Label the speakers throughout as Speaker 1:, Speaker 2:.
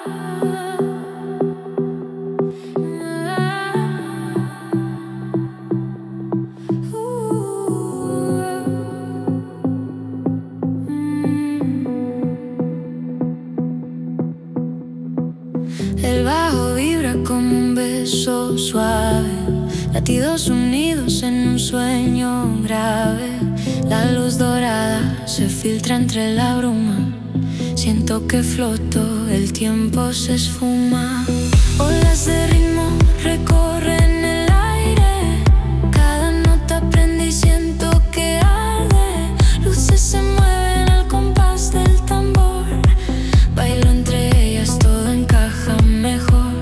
Speaker 1: El bajo vibra como un beso suave, latidos unidos en un sueño grave. La luz dorada se filtra entre la bruma. Siento que floto, el tiempo se esfuma. Olas de ritmo recorren el aire. Cada nota prende y siento que arde. Luces se mueven al compás del tambor. Bailo entre ellas, todo encaja mejor.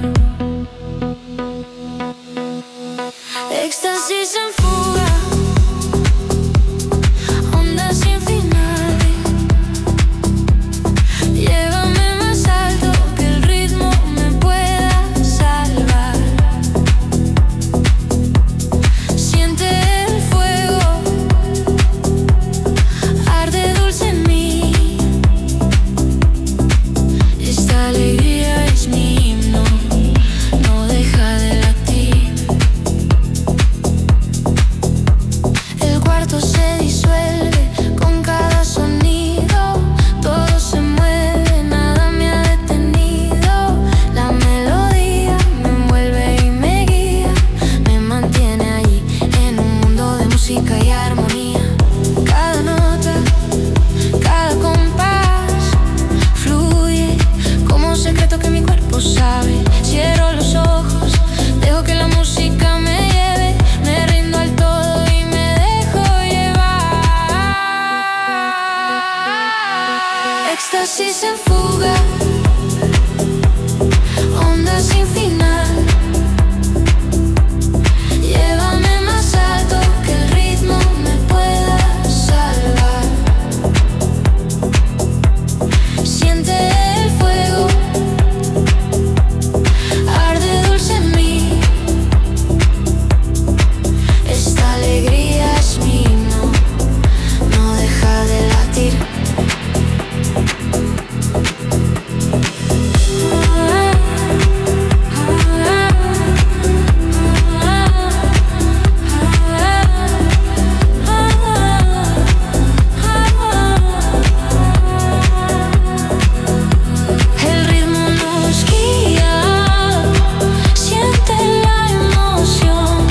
Speaker 1: Éxtasis en fuga, ondas sin final. Llévame más alto, que el ritmo me pueda salvar. Siente el fuego, arde dulce en mí. Esta alegría es mi himno, no deja de latir. El cuarto se disuelve con cada sonido. Todo se mueve, nada me ha detenido. La melodía me envuelve y me guía. Me mantiene allí en un mundo de música y armonía. Cada nota, cada compás fluye como un secreto que mi cuerpo sabe. Cierro los ojos, dejo que la música me lleve. Me rindo al todo y me dejo llevar. Éxtasis en fuga, ondas sin final. Llévame más alto, que el ritmo me pueda salvar. Siente el fuego, arde dulce en mí. Esta alegría es mi himno, no deja de latir. El ritmo nos guía, siente la emoción.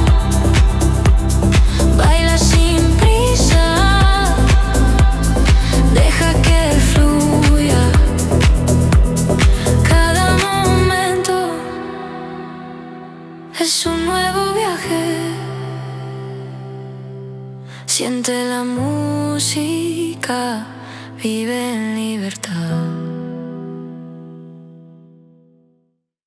Speaker 1: Baila sin prisa, deja que fluya. Cada momento es un nuevo viaje. Siente la música, vive en libertad.